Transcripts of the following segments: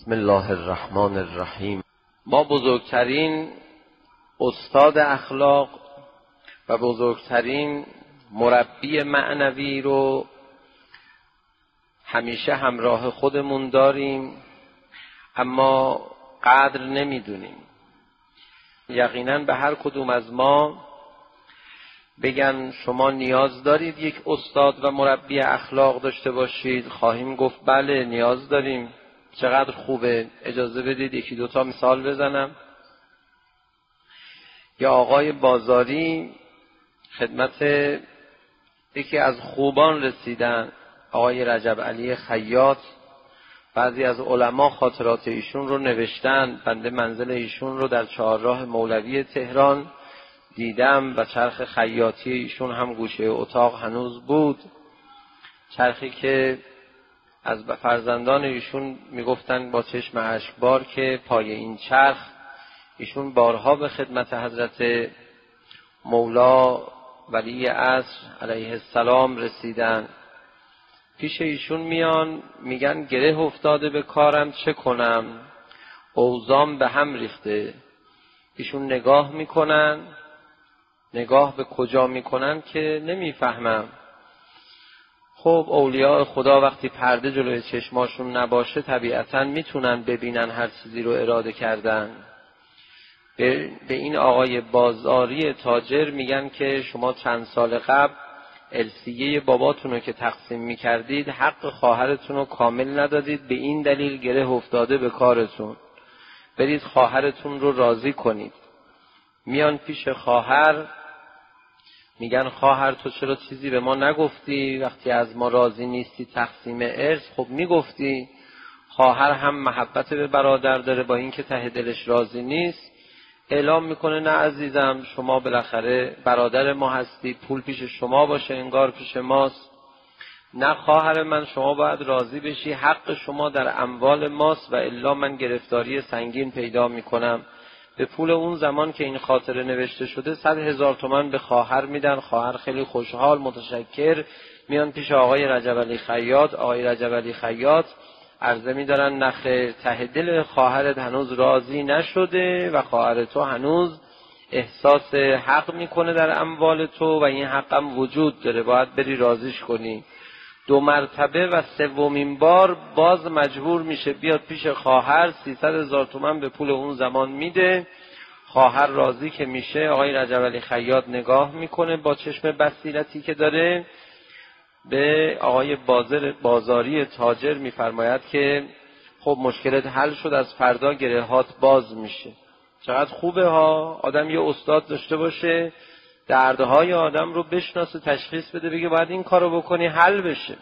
بسم الله الرحمن الرحیم. ما بزرگترین استاد اخلاق و بزرگترین مربی معنوی رو همیشه همراه خودمون داریم، اما قدر نمیدونیم. یقینا به هر کدوم از ما بگن شما نیاز دارید یک استاد و مربی اخلاق داشته باشید، خواهیم گفت بله نیاز داریم. چقدر خوبه. اجازه بدید یکی دوتا مثال بزنم. یا آقای بازاری خدمت یکی از خوبان رسیدن، آقای رجب علی خیاط. بعضی از علما خاطرات ایشون رو نوشتن. بنده منزل ایشون رو در چهارراه مولوی تهران دیدم و چرخ خیاطی ایشون هم گوشه اتاق هنوز بود، چرخی که از فرزندان ایشون میگفتن با چشم اشکبار که پای این چرخ ایشون بارها به خدمت حضرت مولا ولی عصر علیه السلام رسیدن. پیش ایشون میان میگن گره افتاده به کارم، چه کنم؟ اوضاع به هم ریخته. ایشون نگاه میکنن، نگاه به کجا میکنن که نمیفهمم. خب اولیاء خدا وقتی پرده جلوی چشماشون نباشه طبیعتاً میتونن ببینن هر چیزی رو اراده کردن. به این آقای بازاری تاجر میگن که شما چند سال قبل ارثیه باباتون رو که تقسیم میکردید حق خواهرتون رو کامل ندادید، به این دلیل گره افتاده به کارتون، برید خواهرتون رو راضی کنید. میان پیش خواهر میگن خواهر تو چرا چیزی به ما نگفتی؟ وقتی از ما راضی نیستی تقسیم ارث خب میگفتی. خواهر هم محبت به برادر داره، با اینکه ته دلش راضی نیست اعلام میکنه نه عزیزم، شما بالاخره برادر ما هستی، پول پیش شما باشه انگار پیش ماست. نه خواهر من، شما باید راضی بشی، حق شما در اموال ماست و الا من گرفتاری سنگین پیدا میکنم. به پول اون زمان که این خاطره نوشته شده 100,000 تومان به خواهر میدن. خواهر خیلی خوشحال متشکر میان پیش آقای رجب علی خیاط. آقای رجب علی خیاط عرضه میدارن نخیر، ته دل خواهرت هنوز راضی نشده و خواهر تو هنوز احساس حق میکنه در اموال تو و این حق هم وجود داره، باید بری راضیش کنی. 2 مرتبه و 3مین بار باز مجبور میشه بیاد پیش خواهر. 300,000 تومان به پول اون زمان میده. خواهر راضی که میشه آقای رجب علی خیاط نگاه میکنه با چشم بصیرتی که داره به آقای بازاری تاجر میفرماید که خب مشکلت حل شد، از فردا گرهات باز میشه. چقدر خوبه ها آدم یه استاد داشته باشه، دردهای آدم رو بشناسه، تشخیص بده، بگه باید این کارو بکنی حل بشه.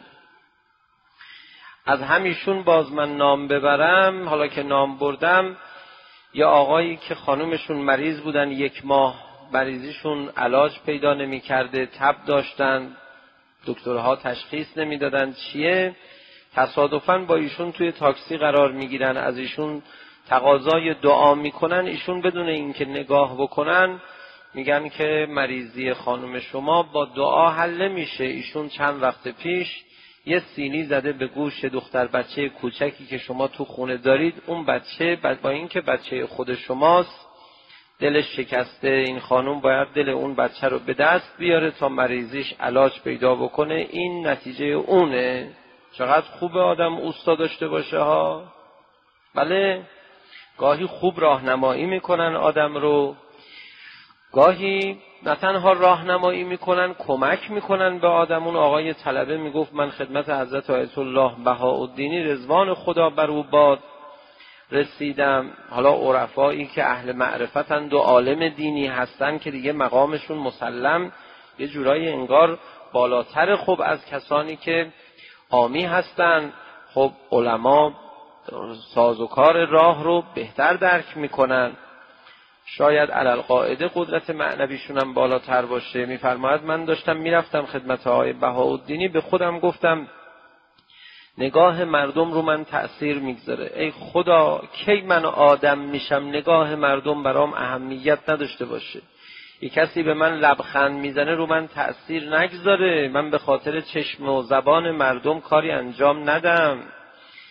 از همیشون باز من نام ببرم، حالا که نام بردم، یا آقایی که خانومشون مریض بودن 1 ماه، مریضیشون علاج پیدا نمی کرده، تب داشتن، دکترها تشخیص نمی دادن چیه، تصادفاً با ایشون توی تاکسی قرار می گیرن، از ایشون تقاضای دعا می کنن، ایشون بدون اینکه نگاه بکنن میگن که مریضی خانم شما با دعا حل نمیشه. ایشون چند وقت پیش یه سیلی زده به گوش دختر بچه کوچکی که شما تو خونه دارید، اون بچه با اینکه بچه خود شماست دلش شکسته، این خانم باید دل اون بچه رو به دست بیاره تا مریضیش علاج پیدا بکنه، این نتیجه اونه. چقدر خوبه آدم اوستا داشته باشه ها. بله گاهی خوب راهنمایی میکنن آدم رو، گاهی نه تنها راهنمایی میکنن کمک میکنن به آدم. اون آقای طلبه میگفت من خدمت حضرت آیت الله بهاءالدینی رضوان خدا بر او باد رسیدم. حالا عرفایی که اهل معرفتند و عالم دینی هستن که دیگه مقامشون مسلم یه جورایی انگار بالاتر خب از کسانی که عامی هستن. خب علما سازوکار راه رو بهتر درک میکنن، شاید علالقاعده قدرت معنویشون هم بالاتر باشه. میفرماید من داشتم میرفتم خدمت آقای بهاءالدینی، به خودم گفتم نگاه مردم رو من تأثیر میگذاره. ای خدا کی من آدم میشم نگاه مردم برام اهمیت نداشته باشه، یک کسی به من لبخند میزنه رو من تأثیر نگذاره، من به خاطر چشم و زبان مردم کاری انجام ندم.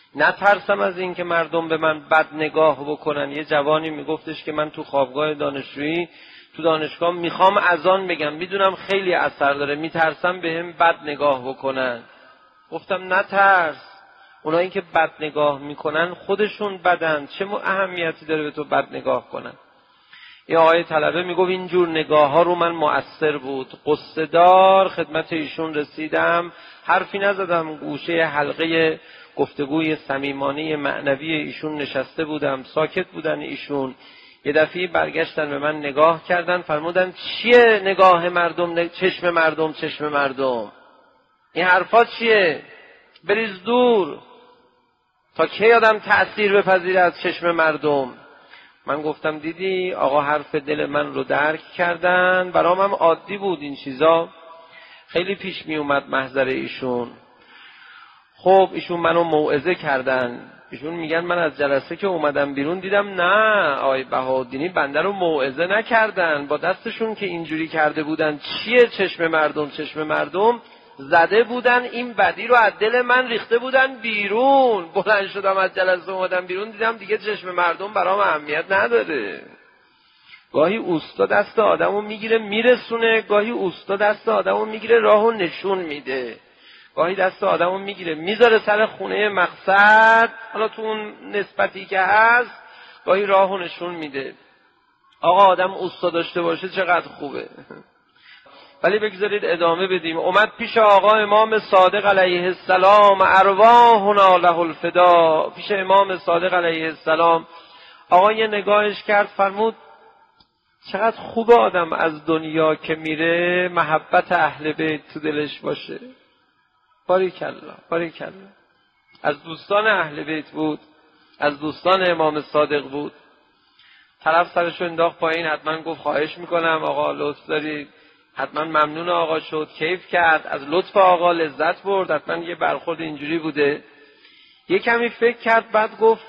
نترسم از این که مردم به من بد نگاه بکنن. یه جوانی میگفتش که من تو خوابگاه دانشجویی تو دانشگاه میخوام اذان بگم، میدونم خیلی اثر داره، میترسم بهم بد نگاه بکنن. گفتم نترس، اونایی که بد نگاه میکنن خودشون بدن، چه اهمیتی داره به تو بد نگاه کنن؟ یه آقای طلبه میگفت اینجور نگاه ها رو من مؤثر بود. قصه دار خدمت ایشون رسیدم، حرفی نزدم، گوشه حلقه گفتگوی صمیمانه معنوی ایشون نشسته بودم، ساکت بودن ایشون. یه دفعه برگشتن به من نگاه کردن، فرمودن چیه نگاه مردم، چشم مردم، چشم مردم، این حرفا چیه؟ بریز دور، تا کی آدم تأثیر بپذیره از چشم مردم؟ من گفتم دیدی آقا حرف دل من رو درک کردن، برام هم عادی بود این چیزا، خیلی پیش می اومد محضر ایشون. خب ایشون منو موعظه کردن، ایشون میگن من از جلسه که اومدم بیرون دیدم نه آقای بهاءالدینی بنده رو موعظه نکردن، با دستشون که اینجوری کرده بودن چیه چشم مردم، چشم مردم، زده بودن این بدی رو از دل من ریخته بودن بیرون. بلند شدم از جلسه اومدم بیرون دیدم دیگه چشم مردم برام اهمیت نداره. گاهی اوستا دست آدمو میگیره میرسونه، گاهی اوستا دست آدمو میگیره راهو نشون میده، گاهی دست آدمو میگیره میذاره سر خونه مقصد، حالا تو اون نسبتی که هست گاهی راهو نشون میده. آقا آدم اوستا داشته باشه چقدر خوبه. ولی بگذارید ادامه بدیم. اومد پیش آقا امام صادق علیه السلام، ارواحنا له الفدا، پیش امام صادق علیه السلام. آقا یه نگاهش کرد، فرمود چقدر خوب آدم از دنیا که میره محبت اهل بیت تو دلش باشه. باریکالله باریکالله. از دوستان اهل بیت بود، از دوستان امام صادق بود. طرف سرشو انداخت پایین، حتما گفت خواهش میکنم آقا لطف دارید، حتما ممنون آقا شد، کیف کرد، از لطف آقا لذت برد، حتما یه برخورد اینجوری بوده. یه کمی فکر کرد، بعد گفت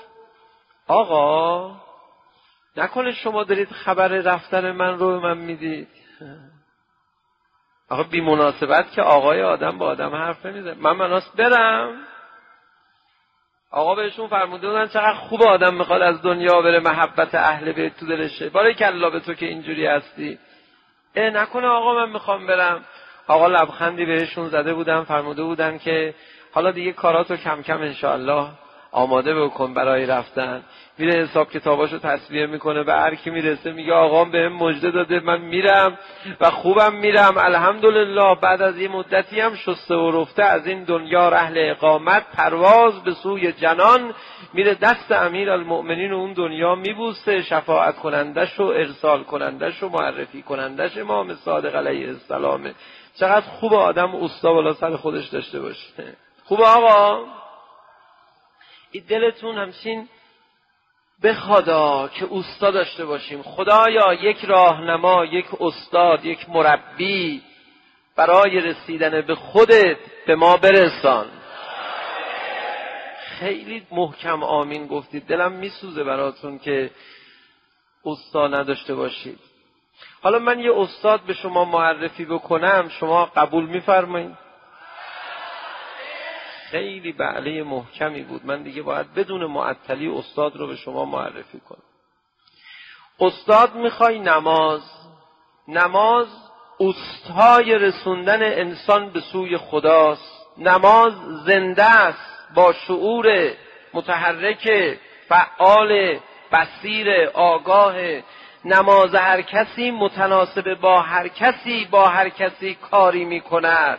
آقا نکنه شما دارید خبر رفتن من رو به من میدید؟ آقا بی مناسبت که آقای آدم با آدم حرف نمیزنه، من مناس برم؟ آقا بهشون فرموده بودن چقدر خوب آدم میخواد از دنیا بره محبت اهل بیت تو دلشه. باریکالله به تو که اینجوری هستی. نکنه آقا من میخوام برم؟ آقا لبخندی بهشون زده بودن، فرموده بودن که حالا دیگه کاراتو کم کم انشاءالله آماده بکن برای رفتن. میره حساب کتاباشو تصویه میکنه، به هر کی میرسه میگه آقام بهم مژده داده من میرم و خوبم میرم الحمدلله. بعد از یه مدتی هم شسته و رفته از این دنیا رحل اقامت، پرواز به سوی جنان، میره دست امیرالمؤمنین اون دنیا میبوسه، شفاعت کنندش و ارسال کنندش و معرفی کنندش امام صادق علیه السلامه. چقدر خوب آدم اوستا بالا سر خودش داشته باشه. خوبه آقا این دلتون همچین بخوادا که اوستا داشته باشیم. خدایا یک راهنما، یک استاد، یک مربی برای رسیدن به خودت به ما برسان. خیلی محکم آمین گفتید، دلم میسوزه براتون که استا نداشته باشید. حالا من یه استاد به شما معرفی بکنم، شما قبول میفرمایید؟ خیلی بله محکمی بود، من دیگه باید بدون معطلی استاد رو به شما معرفی کنم. استاد میخوای نماز استای رسوندن انسان به سوی خداست. نماز زنده است، با شعور متحرک، فعال، بصیر، آگاه. نماز هر کسی متناسب با هر کسی کاری میکند.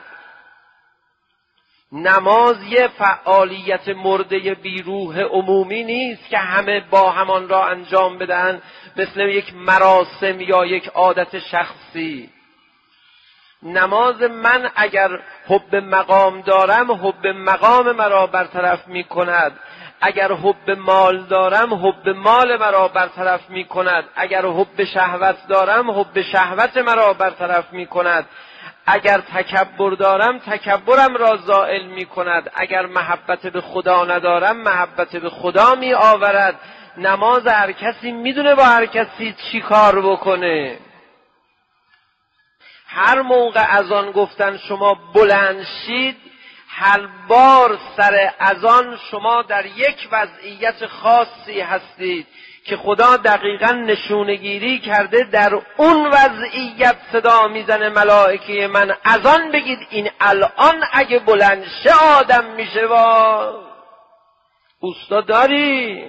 نماز یه فعالیت مرده بیروح عمومی نیست که همه با همان را انجام بدن، مثل یک مراسم یا یک عادت شخصی. نماز من اگر حب مقام دارم، حب مقام مرا برطرف می کند. اگر حب مال دارم، حب مال مرا برطرف می کند. اگر حب شهوت دارم، حب شهوت مرا برطرف می کند. اگر تکبر دارم، تکبرم را زائل می کند. اگر محبت به خدا ندارم، محبت به خدا می آورد. نماز هر کسی میدونه با هر کسی چی کار بکنه. هر موقع اذان گفتن شما بلند شید، هر بار سر اذان شما در یک وضعیت خاصی هستید که خدا دقیقاً نشونگیری کرده در اون وضعیت صدا میزنه ملائکه من اذان بگید، این الان اگه بلند شه آدم میشه. وا اوستا داری؟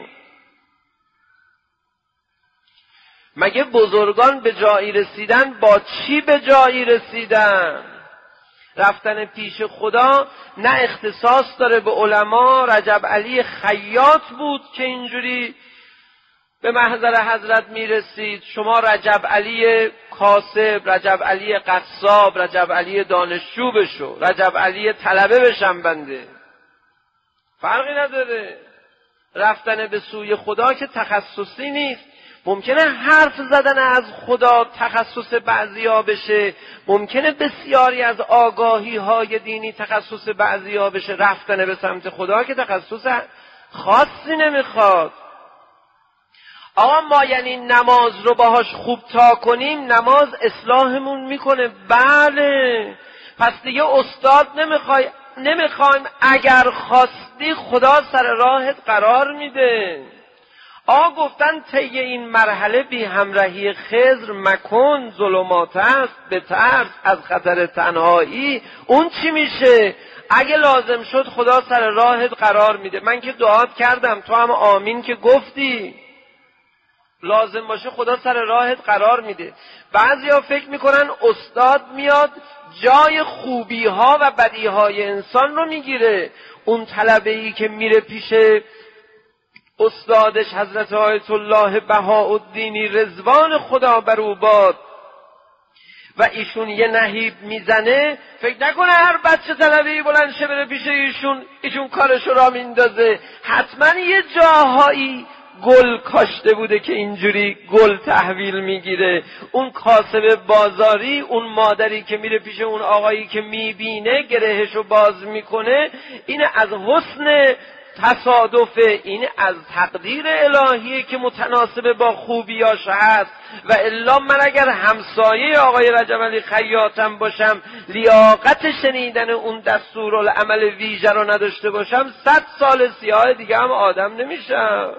مگه بزرگان به جایی رسیدن با چی به جایی رسیدن؟ رفتن پیش خدا نه اختصاص داره به علما. رجب علی خیاط بود که اینجوری به محضر حضرت میرسید. شما رجب علی کاسب، رجب علی قصاب، رجب علی دانشجو بشو، رجب علی طلبه بشم بنده، فرقی نداره. رفتن به سوی خدا که تخصصی نیست. ممکنه حرف زدن از خدا تخصص بعضیا بشه، ممکنه بسیاری از آگاهی های دینی تخصص بعضیا بشه. رفتن به سمت خدا که تخصص خاصی نمیخواد. آقا ما یعنی نماز رو باهاش خوب تا کنیم نماز اصلاحمون میکنه؟ بله. پس دیگه استاد نمیخوایم، اگر خواستی خدا سر راهت قرار میده. آقا گفتن طی این مرحله بی همراهی خضر مکن، ظلمات است، بترس از خطر تنهایی. اون چی میشه؟ اگه لازم شد خدا سر راهت قرار میده. من که دعات کردم، تو هم آمین که گفتی. لازم باشه خدا سر راهت قرار میده. بعضیا فکر میکنن استاد میاد جای خوبی ها و بدی های انسان رو میگیره. اون طلبه‌ای که میره پیش استادش حضرت آیت الله بهاءالدینی رضوان خدا بر او باد و ایشون یه نهیب میزنه، فکر نکنه هر بچه طلبه‌ای بلند شه بره پیش ایشون کارشو را میندازه. حتما یه جاهایی گل کاشته بوده که اینجوری گل تحویل میگیره. اون کاسب بازاری، اون مادری که میره پیش اون آقایی که میبینه گرهشو باز میکنه، این از حسن تصادفه، این از تقدیر الهیه که متناسب با خوبیاش هست. و الا من اگر همسایه آقای رجب علی خیاطم باشم، لیاقت شنیدن اون دستورالعمل ویژه رو نداشته باشم، 100 سال سیاه دیگه هم آدم نمیشم.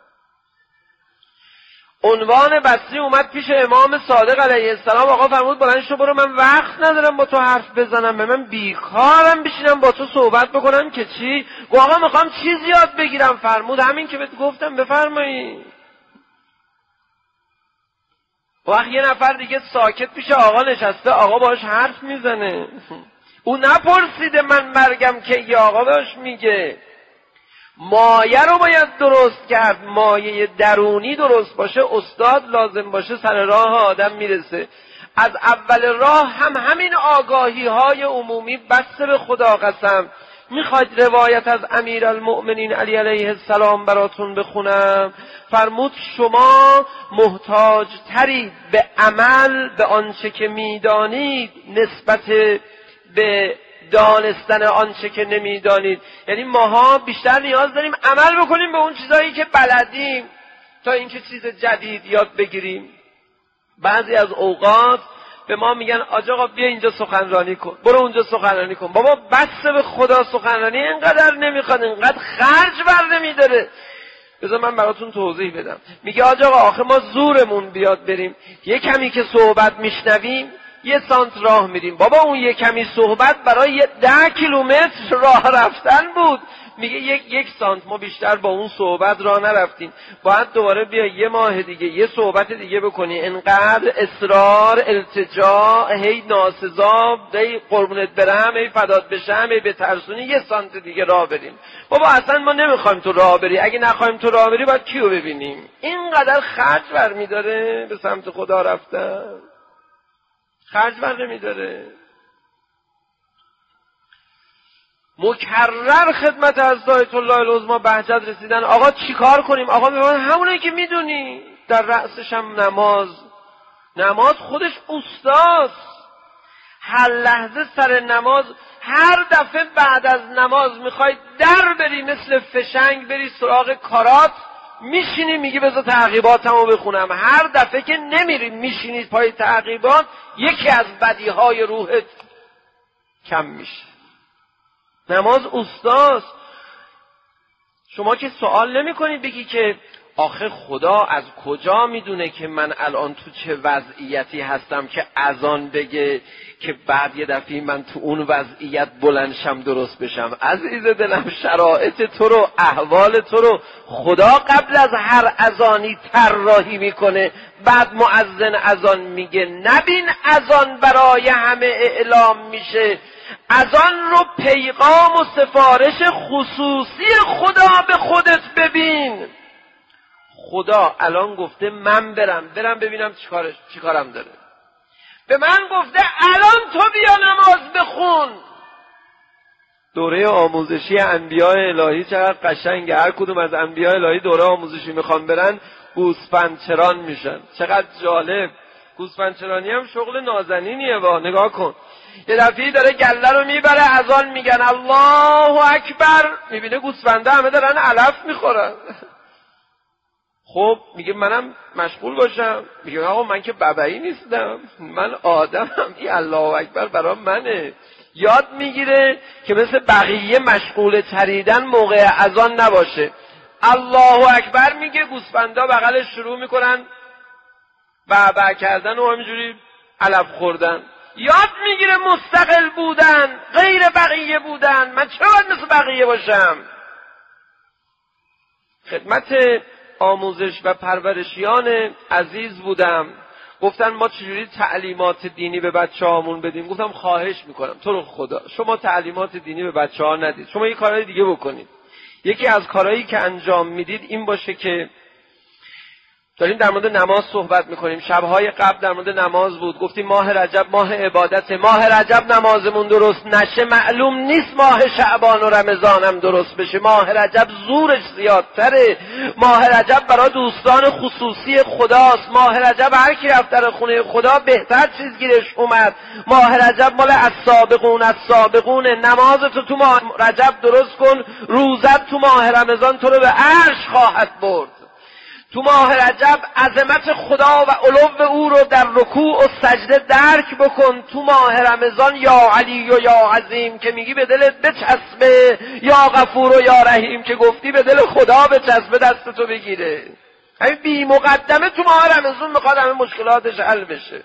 عنوان بصری اومد پیش امام صادق علیه السلام. آقا فرمود بلند شو برو، من وقت ندارم با تو حرف بزنم، من بیکارم بشینم با تو صحبت بکنم که چی؟ گفت آقا میخوام چیز یاد بگیرم. فرمود همین که بهت گفتم بفرمایید. وقت یه نفر دیگه ساکت پیش آقا نشسته، آقا باهاش حرف میزنه. او نپرسیده من مرگم که یه آقا باش میگه. مایه رو باید درست کرد، مایه درونی درست باشه، استاد لازم باشه سر راه آدم میرسه. از اول راه هم همین آگاهی های عمومی بسته به خدا قسم. میخواید روایت از امیرالمؤمنین علی علیه السلام براتون بخونم؟ فرمود شما محتاج ترید به عمل به آنچه که میدانید نسبت به دانستن آنچه که نمیدانید. یعنی ماها بیشتر نیاز داریم عمل بکنیم به اون چیزایی که بلدیم تا اینکه چیز جدید یاد بگیریم. بعضی از اوقات به ما میگن آقا بیا اینجا سخنرانی کن، برو اونجا سخنرانی کن. بابا بس به خدا سخنرانی اینقدر نمیخواد، اینقدر خرج بر نمیداره. بذار من براتون توضیح بدم. میگه آقا آخه ما زورمون بیاد بریم یه کمی که صحبت میشنویم 1 سانت راه میریم. بابا اون یه کمی صحبت برای 10 کیلومتر راه رفتن بود. میگه 1 سانت ما بیشتر با اون صحبت راه نرفتیم، باید دوباره بیا 1 ماه دیگه یه صحبت دیگه بکنی. انقدر اصرار التجا، هی ناسزا، هی قربونت برم، هی فدات بشم، هی بترسونی 1 سانت دیگه راه بریم. بابا اصلا ما نمیخوایم تو راه بری، اگه نخوایم تو راه بری باید کیو ببینیم؟ اینقدر خرج برمیداره به سمت خدا رفتن، خرج بر نمیداره. مکرر خدمت از آیت الله العظمی بهجت رسیدن. آقا چی کار کنیم؟ آقا میگن همونه که میدونی، در رأسش هم نماز خودش اوستاست. هر لحظه سر نماز، هر دفعه بعد از نماز میخوای در بری مثل فشنگ بری سراغ کارات، میشینی میگی بذار تعقیباتمو بخونم. هر دفعه که نمیری میشینی پای تعقیبات، یکی از بدیهای روحت کم میشه. نماز اوستاست. شما که سوال نمی کنید بگی که آخه خدا از کجا میدونه که من الان تو چه وضعیتی هستم که اذان بگه که بعد یه دفعه من تو اون وضعیت بلندشم درست بشم. عزیز دلم، شرایط تو رو، احوال تو رو خدا قبل از هر اذانی طراحی میکنه، بعد مؤذن اذان میگه. نبین اذان برای همه اعلام میشه، اذان رو پیغام و سفارش خصوصی خدا به خودت ببین. خدا الان گفته من برم ببینم چیکارم داره. به من گفته الان تو بیا نماز بخون. دوره آموزشی انبیاء الهی چقدر قشنگه. هر کدوم از انبیاء الهی دوره آموزشی میخوان برن گوسفندچران میشن. چقدر جالب. گوسفندچرانی هم شغل نازنینیه. نگاه کن، یه دفعه داره گله رو میبره، اذان میگن الله اکبر، میبینه گوسفنده همه دارن علف میخورن. خب میگه منم مشغول باشم. میگه آقا من که ببعی نیستم، من آدمم، این الله اکبر برای منه. یاد میگیره که مثل بقیه مشغول چریدن موقع اذان نباشه. الله اکبر میگه، گوسفندا بغلش شروع میکنن بع کردن و همینجوری علف خوردن. یاد میگیره مستقل بودن، غیر بقیه بودن. من چرا باید مثل بقیه باشم؟ خدمت آموزش و پرورشیان عزیز بودم، گفتن ما چجوری تعلیمات دینی به بچه‌هامون بدیم. گفتم خواهش میکنم تو رو خدا شما تعلیمات دینی به بچه‌ها ندید، شما یه کارهای دیگه بکنید. یکی از کارهایی که انجام میدید این باشه که داریم در مورد نماز صحبت میکنیم. شبهای قبل در مورد نماز بود، گفتیم ماه رجب ماه عبادت. ماه رجب نمازمون درست نشه معلوم نیست ماه شعبان و رمضان هم درست بشه. ماه رجب زورش زیادتره. ماه رجب برای دوستان خصوصی خداست. ماه رجب هر کی رفت در خونه خدا بهتر چیز گیرش اومد. ماه رجب مال السابقون. نمازتو تو ماه رجب درست کن، روزت تو ماه رمضان تو رو به عرش خواهد برد. تو ماه رجب عظمت خدا و علو او رو در رکوع و سجده درک بکن. تو ماه رمضان یا علی و یا عظیم که میگی به دلت بچسبه، یا غفور و یا رحیم که گفتی به دل خدا بچسبه دستتو بگیره. همین بی مقدمه تو ماه رمضان میخواد همه مشکلاتش حل بشه.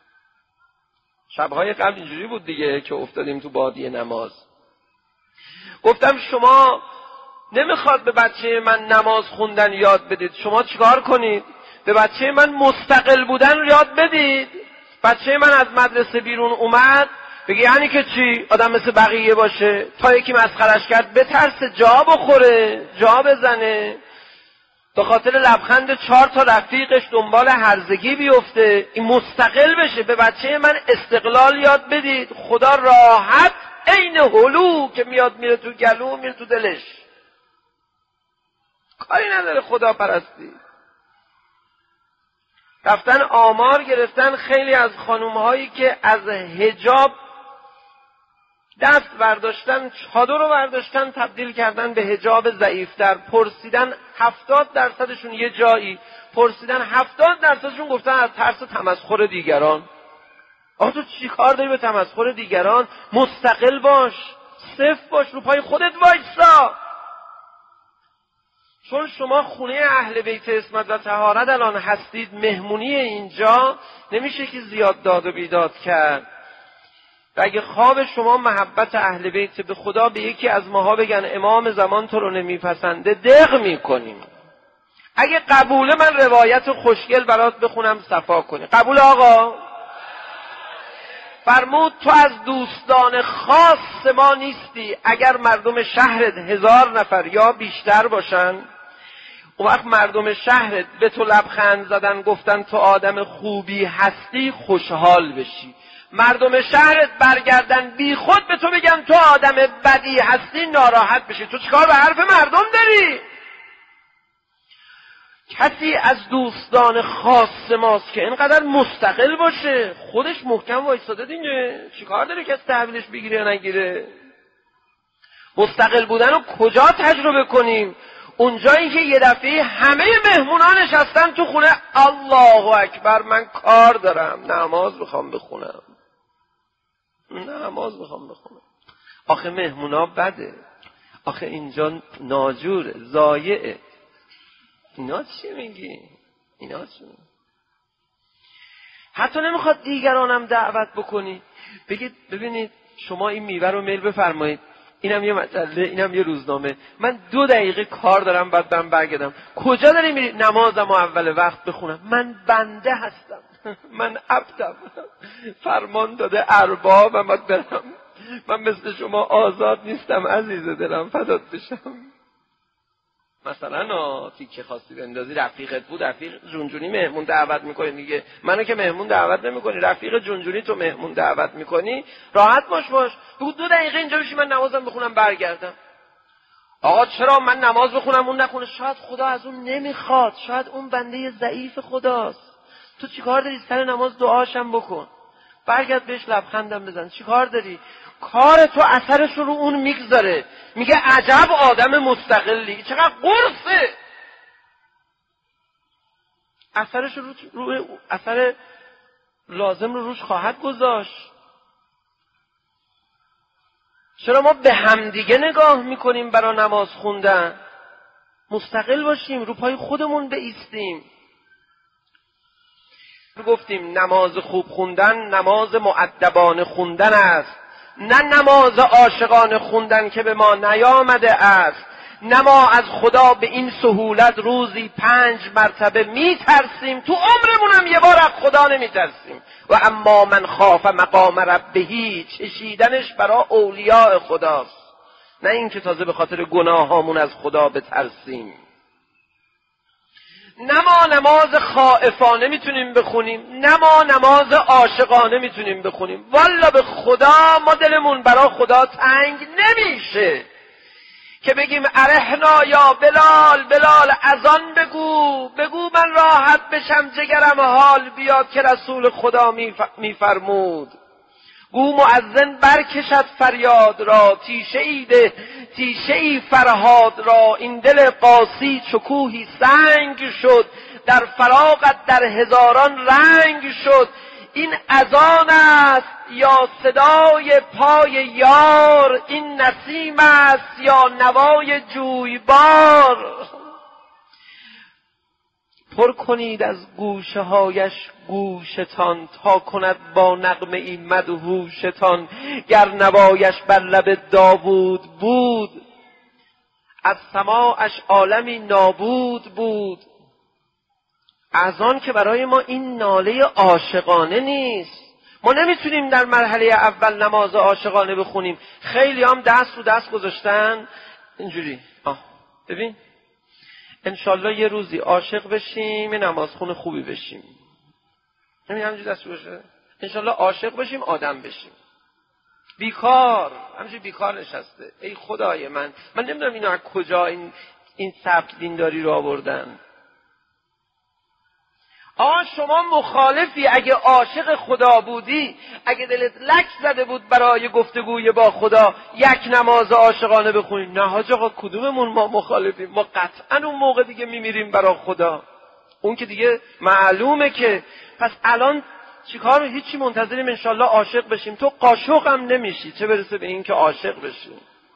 شبهای قبل اینجوری بود دیگه که افتادیم تو بادیه نماز. گفتم شما نمیخواد به بچه من نماز خوندن یاد بدید، شما چیکار کنید؟ به بچه من مستقل بودن یاد بدید. بچه من از مدرسه بیرون اومد بگی یعنی که چی؟ آدم مثل بقیه باشه؟ تا یکی مسخرش کرد بترسه جا بخوره، جا بزنه، به خاطر لبخند 4 تا رفیقش دنبال هرزگی بیفته. این مستقل بشه. به بچه من استقلال یاد بدید. خدا راحت عین هلو که میاد میره تو گلو میره تو دلش، کاری نداره خدا پرستی. رفتن آمار گرفتن خیلی از خانومهایی که از حجاب دست برداشتن، چادر رو برداشتن تبدیل کردن به حجاب ضعیفتر. پرسیدن 70%شون یه جایی پرسیدن 70%شون گفتن از ترس تمسخر دیگران. آخه تو چی کار داری به تمسخر دیگران؟ مستقل باش، صفر باش، رو پای خودت وایسا. چون شما خونه اهل بیت عصمت و طهارت الان هستید، مهمونی اینجا، نمیشه که زیاد داد و بیداد کرد. و اگه خواب شما محبت اهل بیت به خدا به یکی از ماها بگن امام زمان تو رو نمیپسنده، دق میکنیم. اگه قبوله من روایت خوشگل برات بخونم صفا کنی. قبول آقا؟ فرمود تو از دوستان خاص ما نیستی. اگر مردم شهرت 1000 نفر یا بیشتر باشن، اون وقت مردم شهرت به تو لبخند زدن گفتن تو آدم خوبی هستی، خوشحال بشی. مردم شهرت برگردن بی خود به تو بگن تو آدم بدی هستی، ناراحت بشی. تو چیکار به حرف مردم داری؟ کسی از دوستان خاص ماست که اینقدر مستقل باشه، خودش محکم وایساده دیگه، چیکار داره که از تحویلش بگیره یا نگیره؟ مستقل بودن رو کجا تجربه کنیم؟ اونجایی که یه دفعه همه مهمونان نشستن تو خونه، الله اکبر من کار دارم، نماز میخوام بخونم. آخه مهمونا بده، آخه اینجا ناجوره، ضایعه. اینا چی میگی؟ اینا چی میگی؟ حتی نمیخواد دیگرانم دعوت بکنی، بگید ببینید شما این میوه رو میل بفرمایید، اینم یه مجله، اینم یه روزنامه، من 2 دقیقه کار دارم بعد برگردم. کجا داری میری؟ نمازم اول وقت بخونم. من بنده هستم، من عبدم، فرمان داده اربابم، باید برم. من مثل شما آزاد نیستم عزیز دلم، فدات بشم. مثلا تیکه خواستی بندازی، رفیقت بود، رفیق جونجونی مهمون دعوت میکنی دیگه. منو که مهمون دعوت نمیکنی، رفیق جونجونی تو مهمون دعوت میکنی، راحت باش بگو 2 دقیقه اینجا بشی من نمازم بخونم برگردم. آقا چرا من نماز بخونم اون نخونه؟ شاید خدا از اون نمیخواد، شاید اون بنده ضعیف خداست. تو چیکار داری؟ سر نماز دعاشم بکن، برگرد بهش لبخندم بزن. چیکار داری؟ کار تو اثرش رو اون میگذاره، میگه عجب آدم مستقلی، چقدر قرصه. اثرش رو اثر لازم رو روش خواهد گذاشت. چرا ما به همدیگه نگاه میکنیم برای نماز خوندن؟ مستقل باشیم، رو پای خودمون بایستیم. گفتیم نماز خوب خوندن نماز مؤدبانه خوندن است، نه نماز عاشقانه خوندن که به ما نیامده است. نه ما از خدا به این سهولت روزی 5 مرتبه میترسیم، تو عمرمون هم یه بار از خدا نمیترسیم. و اما من خاف مقام ربهی، چشیدنش برای اولیاء خداست، نه این که تازه به خاطر گناهامون از خدا بترسیم. نه ما نماز خائفانه میتونیم بخونیم، نه ما نماز عاشقانه میتونیم بخونیم. والا به خدا ما دلمون برای خدا تنگ نمیشه که بگیم ارحنا یا بلال، بلال اذان بگو من راحت بشم، جگرم حال بیاد که رسول خدا میفرمود. گو مؤذن برکشد فریاد را، تیشه ای فرهاد را. این دل قاسی چکوهی سنگ شد، در فراقت در هزاران رنگ شد. این اذان است یا صدای پای یار، این نسیم است یا نوای جویبار. پر کنید از گوشه هایش گوشتان، تا کند با نغمه ای مدهوشتان. گر نوایش بر لب داوود بود، از سماعش عالمی نابود بود. اذان که برای ما این ناله عاشقانه نیست. ما نمیتونیم در مرحله اول نماز عاشقانه بخونیم. خیلی هم دست رو دست گذاشتن اینجوری، ببین انشالله یه روزی عاشق بشیم، یه نمازخون خوبی بشیم. همین همینجوری دست باشه، انشالله عاشق بشیم، آدم بشیم. بیکار، همینجوری بیکار نشسته. ای خدای من نمیدونم اینو از کجا این سبک دینداری رو آوردن. شما مخالفی؟ اگه عاشق خدا بودی، اگه دلت لک زده بود برای گفتگوی با خدا، یک نماز عاشقانه بخونی. نه حاج آقا کدوممون ما مخالفیم؟ ما قطعا اون موقع دیگه میمیریم برای خدا، اون که دیگه معلومه که. پس الان چیکار؟ هیچی، منتظریم انشالله عاشق بشیم. تو قاشق هم نمیشی، چه برسه به این که عاشق بشی.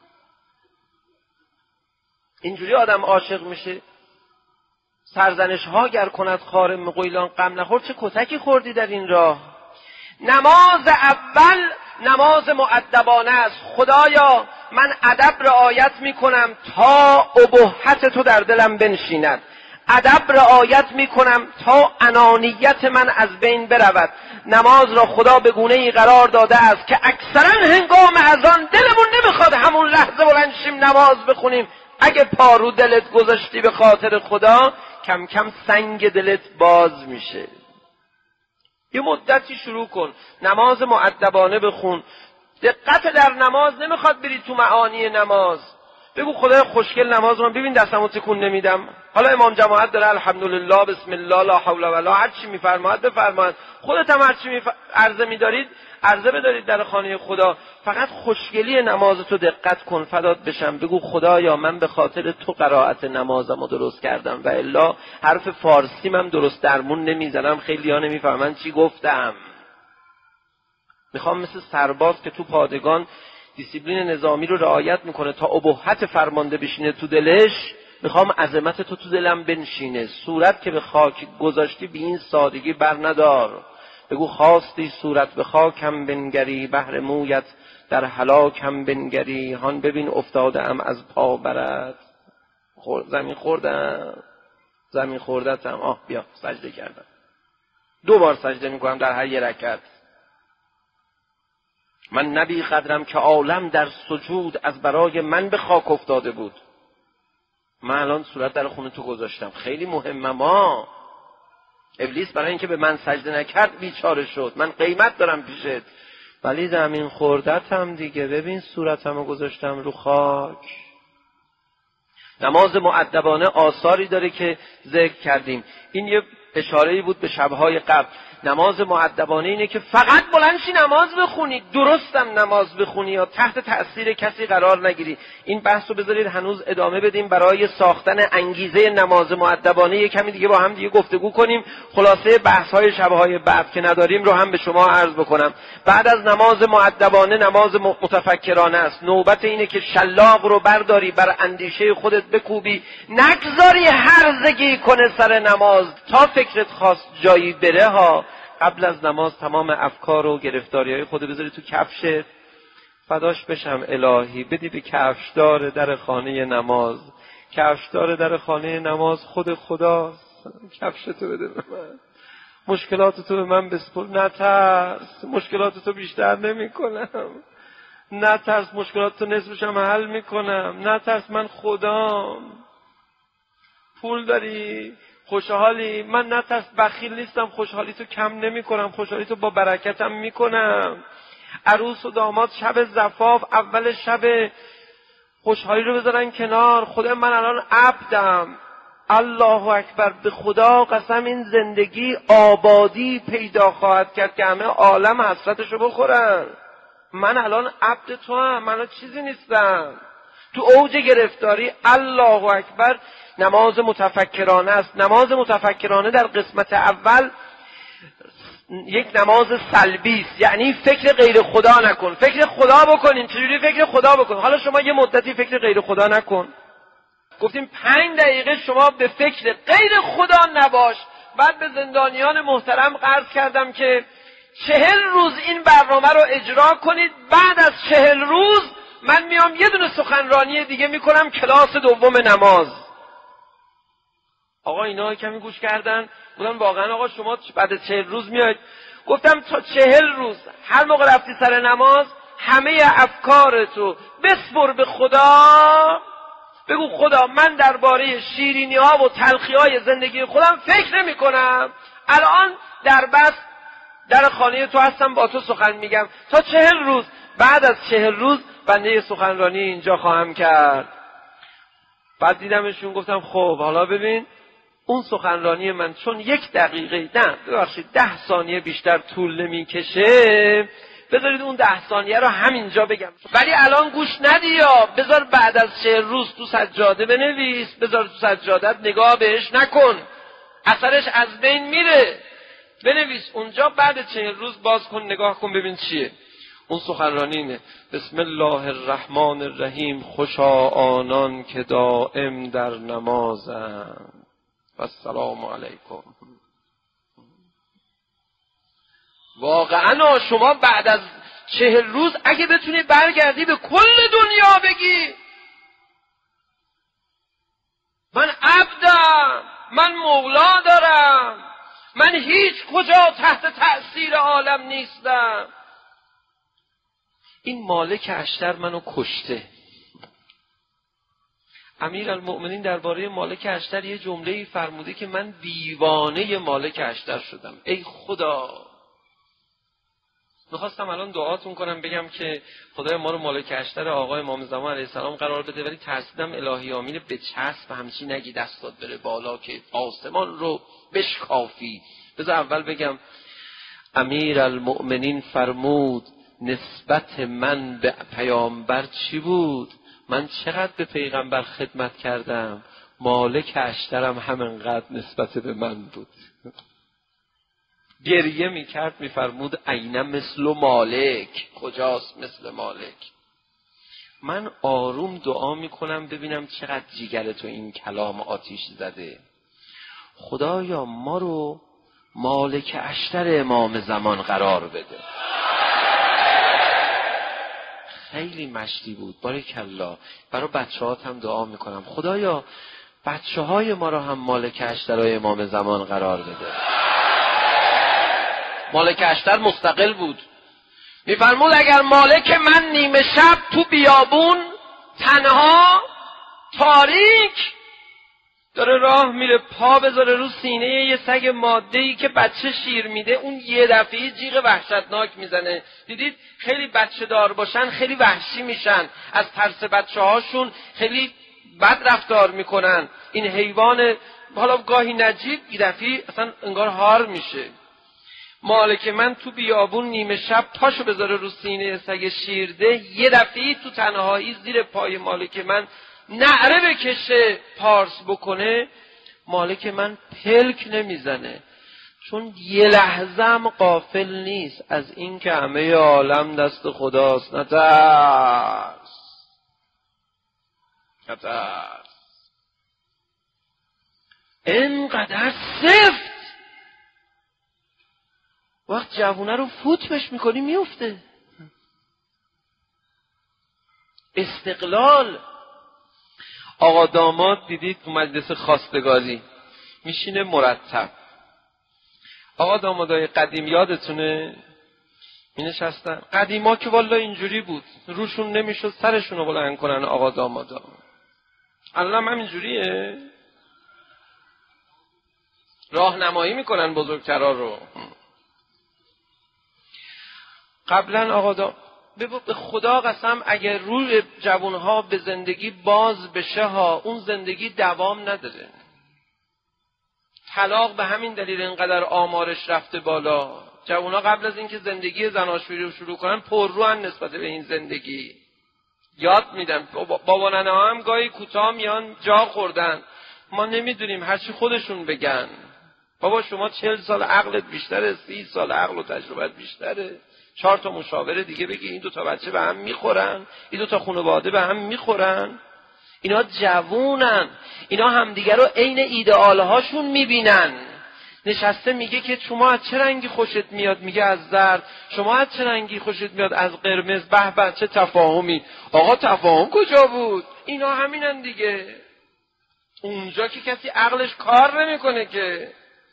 اینجوری آدم عاشق میشه. سرزنش ها گر کند خار مغیلان غم نخور، چه کتکی خوردی در این راه. نماز اول نماز مؤدبانه است. خدایا من ادب رعایت میکنم تا ابهت تو در دلم بنشیند، ادب رعایت میکنم تا انانیت من از بین برود. نماز را خدا به گونه ای قرار داده است که اکثرا هنگام اذان دلمون نمیخواد همون لحظه بلند شیم نماز بخونیم. اگه پارو دلت گذاشتی به خاطر خدا، کم کم سنگ دلت باز میشه. یه مدتی شروع کن نماز مؤدبانه بخون. دقت در نماز نمیخواد بری تو معانی نماز. بگو خدای خوشگل نماز رو ببین دستمو تکون نمیدم. حالا امام جماعت داره الحمدلله بسم الله لا حول ولا هر چی میفرماید بفرماید. خودت هم هر چی عرضه میدارید عرضه بدارید در خانه خدا. فقط خوشگلی نمازتو دقت کن، فدات بشم. بگو خدایا من به خاطر تو قرائت نمازمو درست کردم و الا حرف فارسی من درست درمون نمیزنم، خیلی‌ها نمیفهمن چی گفتم. میخوام مثل سرباز که تو پادگان دیسیپلین نظامی رو رعایت میکنه تا ابهت فرمانده بشینه تو دلش، میخوام عظمت تو دلم بنشینه. صورت که به خاک گذاشتی بی این سادگی بر ندار. بگو خواستی صورت به خاکم بنگری، بهر مویت در هلاکم بنگری. هان ببین افتاده ام از پا برد، زمین خوردتم، آه بیا سجده کردم. 2 بار سجده میکنم در هر 1 رکعت. من نبی قدرم که عالم در سجود از برای من به خاک افتاده بود. من الان صورت در خونه تو گذاشتم، خیلی مهمه. ما ابلیس برای اینکه به من سجده نکرد بیچاره شد. من قیمت دارم پیشت، ولی زمین خوردتم دیگه. ببین صورتمو گذاشتم رو خاک. نماز مؤدبانه آثاری داره که ذکر کردیم. این یه اشاره‌ای بود به شب‌های قبل. نماز مؤدبانه اینه که فقط بلند شی نماز بخونی، درستم نماز بخونی، یا تحت تأثیر کسی قرار نگیری. این بحث رو بذارید هنوز ادامه بدیم برای ساختن انگیزه نماز مؤدبانه. یک کمی دیگه با هم دیگه گفتگو کنیم. خلاصه بحث‌های شب‌های بعد که نداریم رو هم به شما عرض بکنم. بعد از نماز مؤدبانه نماز متفکرانه است. نوبت اینه که شلاق رو برداری، بر اندیشه خودت بکوبی، نگذاری هرزگی کنه سر نماز تا فکرت خواست جایی بره ها. قبل از نماز تمام افکار و گرفتاری‌های خودت بذاری تو کفشت، فداش بشم الهی بدی به کفشدار در خانه نماز. کفشدار در خانه نماز خود خداست. کفشتو بده به من، مشکلاتتو به من بسپر. نترس، مشکلاتتو بیشتر نمی کنم. نترس، مشکلاتتو نصفشم حل میکنم. نترس، من خدام. پول داری، خوشحالی، من نترس، بخیل نیستم، خوشحالی تو کم نمی کنم، خوشحالی تو با برکتم میکنم. عروس و داماد شب زفاف اول شب خوشحالی رو بذارن کنار. خدا من الان عبدم. الله اکبر، به خدا قسم این زندگی آبادی پیدا خواهد کرد که همه عالم حسرتشو بخورن. من الان عبد تو هم، من الان چیزی نیستم. تو اوج گرفتاری الله اکبر. نماز متفکرانه است. نماز متفکرانه در قسمت اول یک نماز سلبی است، یعنی فکر غیر خدا نکن. فکر خدا بکنین. چجوری فکر خدا بکن؟ حالا شما یه مدتی فکر غیر خدا نکن. گفتیم 5 دقیقه شما به فکر غیر خدا نباش. بعد به زندانیان محترم عرض کردم که 40 روز این برنامه رو اجرا کنید. بعد از 40 روز من میام یه دونه سخنرانی دیگه میکنم، کلاس دوم نماز. آقا اینا کمی گوش کردن، بودن واقعا آقا شما بعد از 40 روز میاید؟ گفتم تا 40 روز هر موقع رفتی سر نماز همه افکارتو بسپر به خدا. بگو خدا من درباره شیرینی ها و تلخی های زندگی خودم فکر نمی کنم. الان در بس در خانه تو هستم، با تو سخن میگم تا 40 روز. بعد از 40 روز بنده سخنرانی اینجا خواهم کرد. بعد دیدمشون، گفتم خب حالا ببین اون سخنرانی من چون 1 دقیقه 10 ثانیه بیشتر طول نمیکشه، بذارید اون 10 ثانیه رو همینجا بگم. ولی الان گوش ندی، یا بذار بعد از 40 روز تو سجاده بنویس، بذار تو سجادت نگاه بهش نکن، اثرش از بین میره. بنویس اونجا، بعد 40 روز باز کن نگاه کن ببین چیه. اون سخنرانی اینه: بسم الله الرحمن الرحیم، خوشا آنان که دائم در نمازند و السلام علیکم. واقعا شما بعد از 40 روز اگه بتونی برگردی به کل دنیا بگی من عبدم، من مولا دارم، من هیچ کجا تحت تأثیر عالم نیستم. این مالک اشتر منو کشته. امیرالمؤمنین درباره مالک اشتر یه جمله‌ای فرموده که من دیوانه مالک اشتر شدم. ای خدا، میخواستم الان دعاتون کنم بگم که خدای ما رو مالک اشتر آقای امام زمان علیه السلام قرار بده، ولی ترسیدم الهی آمین به چسب همچی نگی دستات بره بالا که آسمان رو بشکافی. بذار اول بگم امیرالمؤمنین فرمود نسبت من به پیامبر چی بود؟ من چقدر به پیغمبر خدمت کردم، مالک اشترم همینقدر نسبت به من بود. گریه میکرد، میفرمود عینه مثل مالک، کجاست مثل مالک؟ من آروم دعا میکنم ببینم چقدر جیگر تو این کلام آتیش زده. خدایا ما رو مالک اشتر امام زمان قرار بده. خیلی مشتی بود. بارکالله. برای بچه‌هات هم دعا میکنم خدایا بچه‌های ما رو هم مالک اشترای امام زمان قرار بده. مالک اشتر مستقل بود. میفرمود اگر مالک من نیمه شب تو بیابون تنها تاریک داره راه میره پا بذاره رو سینه یه سگ ماده‌ای که بچه شیر میده، اون یه دفعه جیغ وحشتناک میزنه. دیدید خیلی بچه دار باشن خیلی وحشی میشن، از ترس بچه هاشون خیلی بد رفتار میکنن. این حیوان حالا گاهی نجیب یه دفعه اصلا انگار هار میشه. مالک من تو بیابون نیمه شب پاشو بذاره رو سینه سگ شیرده، یه دفعه تو تنهایی زیر پای مالک من نعره بکشه پارس بکنه، مالک من پلک نمیزنه، چون یه لحظم غافل نیست از این که همه عالم دست خداست. نترس اینقدر سفت وقت جوونه رو فوت بش میکنی میفته. استقلال. آقا داماد دیدید تو مجلس خواستگاری میشینه مرتب. آقا دامادای قدیم یادتونه می نشستن؟ قدیما که والا اینجوری بود، روشون نمیشد سرشون رو بلند کنن آقا دامادا. الان هم اینجوریه، راهنمایی میکنن بزرگترا رو. قبلا آقا به خدا قسم اگر روی جوانها به زندگی باز بشه ها، اون زندگی دوام نداره. طلاق به همین دلیل اینقدر آمارش رفته بالا. جوانها قبل از اینکه زندگی زناشویی رو شروع کنن پرروان نسبت به این زندگی. یاد میدن. بابا ننه ها هم گاهی کوتاه میان جا خوردن، ما نمیدونیم هرچی خودشون بگن. بابا شما 40 سال عقلت بیشتره، 30 سال عقل و تجربت بیشتره، 4 تا مشاوره دیگه بگی این 2 تا بچه به هم میخورن، این 2 تا خانواده به هم میخورن. اینا جوونن، اینا همدیگه رو عین ایدئال هاشون میبینن. نشسته میگه که شما از چه رنگی خوشت میاد، میگه از زرد. شما از چه رنگی خوشت میاد، از قرمز. به به چه تفاهمی. آقا تفاهم کجا بود؟ اینا همینن دیگه. اونجا که کسی عقلش کار نمیکنه که.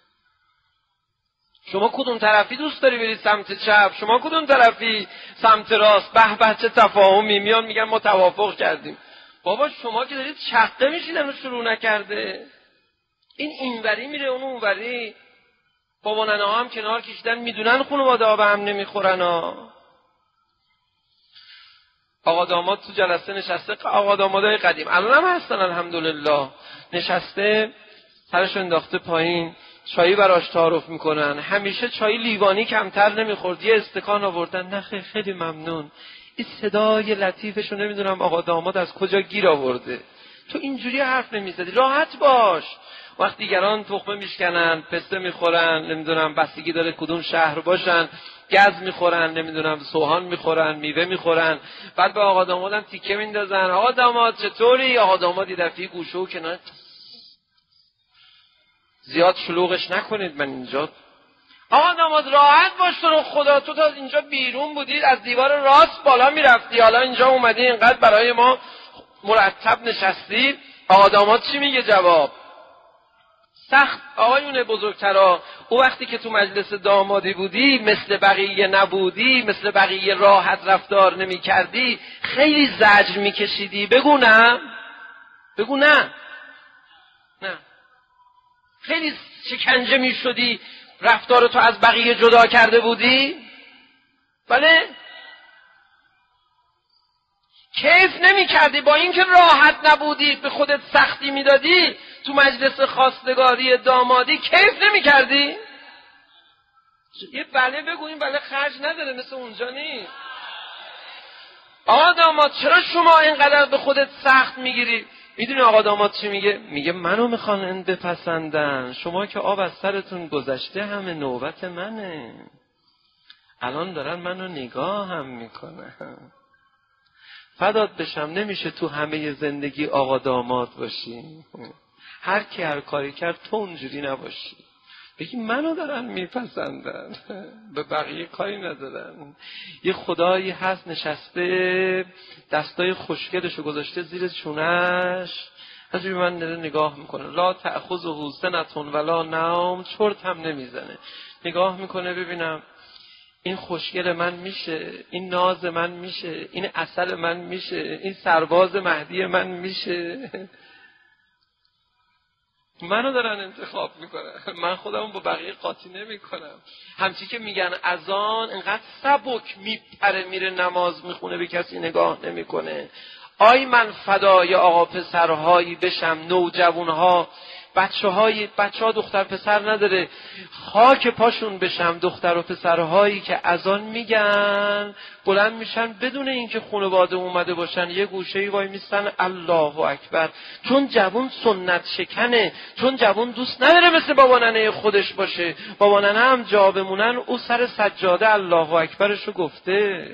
شما کدوم طرفی دوست داری بری سمت چپ، شما کدوم طرفی سمت راست. به به چه تفاهمی. میان میگن ما توافق کردیم. بابا شما که دارید چقه میشین هنوز شروع نکرده. این اینوری میره اون اونوری. بابا ننه ها هم کنار کشیدن، میدونن خانواده ها به هم نمیخورن ها. آقا داماد تو جلسه نشسته، آقا دامادای قدیم الان هم هستن الحمدلله، نشسته سرش انداخته پایین، چایی براش تعارف میکنن. همیشه چای لیوانی کمتر نمیخورد، یه استکان آوردن. نه خیلی ممنون. این صدای لطیفشو نمیدونم آقا داماد از کجا گیر آورده. تو اینجوری حرف نمیزدی، راحت باش. وقت دیگران تخمه میشکنن، پسته میخورن، نمیدونم بستگی داره کدوم شهر باشن، گز میخورن، نمیدونم سوهان میخورن، میوه میخورن، بعد به آقا دامادم تیکه میندازن. آقا داماد چطوری؟ آقا داماد یه دفعه گوشه و کنار، زیاد شلوغش نکنید من اینجا. آقا داماد راحت باش، تو رو خدا تو تا اینجا بیرون بودید از دیوار راست بالا میرفتی، حالا اینجا اومدی اینقدر برای ما مرتب نشستی. آقا داماد چی میگه جواب؟ سخت آقایون بزرگترا، او وقتی که تو مجلس دامادی بودی مثل بقیه نبودی، مثل بقیه راحت رفتار نمی کردی، خیلی زجر می کشیدی. بگو نه؟ بگو نه؟ نه. خیلی شکنجه می شدی، رفتار تو از بقیه جدا کرده بودی؟ بله؟ کیف نمی کردی با اینکه راحت نبودی، به خودت سختی می دادی، تو مجلس خواستگاری دامادی کیف نمی کردی؟ یه بله بگو، این بله خرج نداره، مثل اونجا نیست. آقا داماد چرا شما اینقدر به خودت سخت میگیری؟ میدونی آقا داماد چی میگه؟ میگه منو میخوان بپسندن، شما که آب از سرتون گذشته همه نوبت منه، الان دارن منو نگاه هم میکنن. فدات بشم نمیشه تو همه زندگی آقا داماد باشی؟ هر کی هر کاری کرد تو اونجوری نباشی. بگی منو دارن میپسندن، به بقیه کاری ندارن. یه خدایی هست نشسته دستای خوشگلشو گذاشته زیر چونش، از روی من نگاه میکنه. لا تأخذه سنة ولا نوم، چرت هم نمیزنه. نگاه میکنه ببینم این خوشگل من میشه، این ناز من میشه، این عسل من میشه، این سرباز مهدی من میشه. منو دارن انتخاب میکنن، من خودمو با بقیه قاطی نمیکنم. همچی که میگن اذان انقدر سبک میپره میره نماز میخونه به کسی نگاه نمیکنه. آی من فدای آقا پسرهایی بشم، نوجوانها، بچه‌ها دختر پسر نداره، خاک پاشون بشم دختر و پسرهایی که اذان میگن بلند میشن بدون اینکه خانواده اومده باشن یه گوشه‌ای وای میستن الله اکبر. چون جوون سنت شکنه، چون جوون دوست نداره مثل بابا ننه خودش باشه. بابا ننه هم جا بمونن او سر سجاده الله اکبرشو گفته.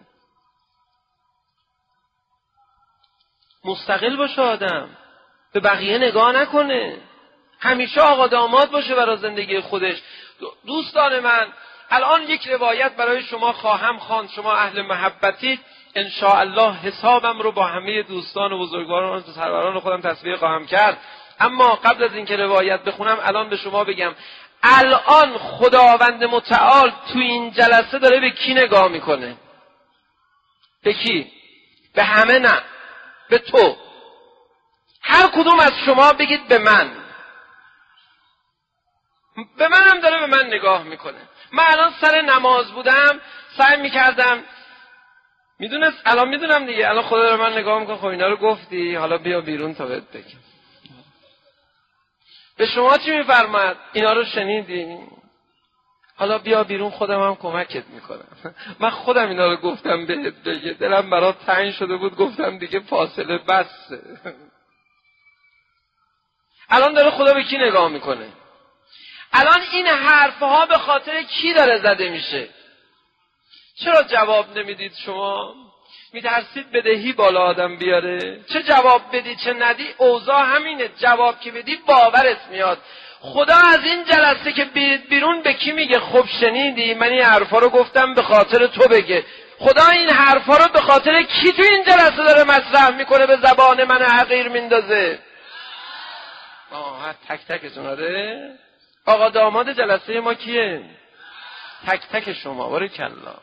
مستقل باشه آدم، به بقیه نگاه نکنه، همیشه آقا داماد باشه برای زندگی خودش. دوستان من الان یک روایت برای شما خواهم خواند. شما اهل محبتی ان شاء الله حسابم رو با همه دوستان و بزرگواران و سروران خودم تصفیه خواهم کرد. اما قبل از اینکه روایت بخونم الان به شما بگم الان خداوند متعال تو این جلسه داره به کی نگاه میکنه؟ به کی؟ به همه نه، به تو. هر کدوم از شما بگید به من. به منم داره به من نگاه میکنه. من الان سر نماز بودم سعی میکردم، الان میدونم دیگه، الان خدا داره من نگاه میکنه. خب اینا رو گفتی حالا بیا بیرون تا بهت بگم. به شما چی میفرماد؟ اینا رو شنیدی؟ حالا بیا بیرون خودم هم کمکت میکنم. من خودم اینا رو گفتم بهت بگه، دلم برات تنگ شده بود گفتم دیگه فاصله بسه. الان داره خدا به کی نگاه میکنه؟ الان این حرفها به خاطر کی داره زده میشه؟ چرا جواب نمیدید شما؟ میترسید بدهی بالا آدم بیاره؟ چه جواب بدی چه ندی اوضاع همینه. جواب که بدی باورت میاد. خدا از این جلسه که بیرون به کی میگه؟ خب شنیدی من این حرفا رو گفتم به خاطر تو بگه. خدا این حرفا رو به خاطر کی تو این جلسه داره مطرح میکنه به زبان من حقیر میندازه؟ تک تکتون. آره آقا داماد جلسه ما کیه؟ تک تک شما. بارکالله.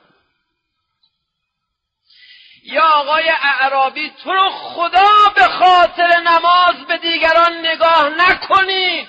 یا آقای اعرابی تو رو خدا به خاطر نماز به دیگران نگاه نکنی.